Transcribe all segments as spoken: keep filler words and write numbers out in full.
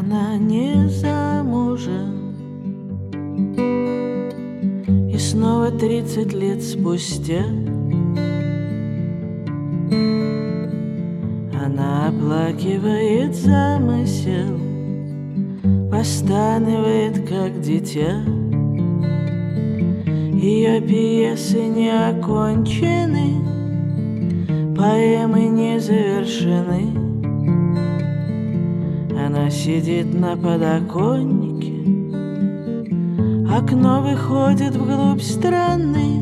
Она не замужем, и снова тридцать лет спустя она оплакивает замысел, постанывает, как дитя. Ее пьесы не окончены, поэмы не завершены. Она сидит на подоконнике, окно выходит вглубь страны.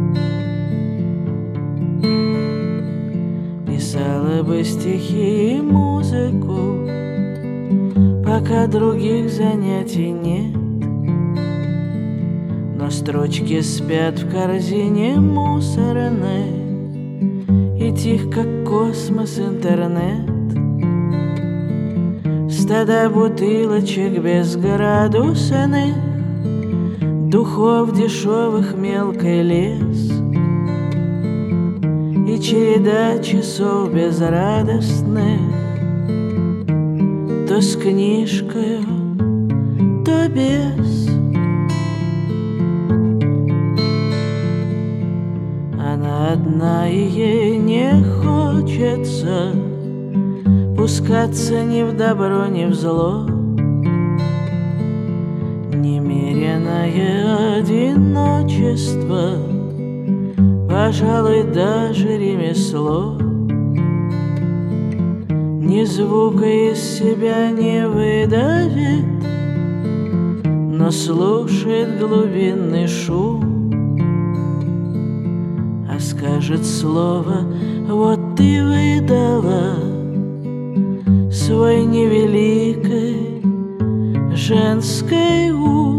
Писала бы стихи и музыку, пока других занятий нет. Но строчки спят в корзине мусорной, и тих, как космос, интернет. Стада бутылочек безградусных, духов дешевых мелкий лес, и череда часов безрадостных, то с книжкою, то без. Она одна, и ей не хочется пускаться ни в добро, ни в зло. Немеренное одиночество, пожалуй, даже ремесло. Ни звука из себя не выдавит, но слушает глубинный шум. А скажет слово: вот ты выдала свой невеликой женской ум.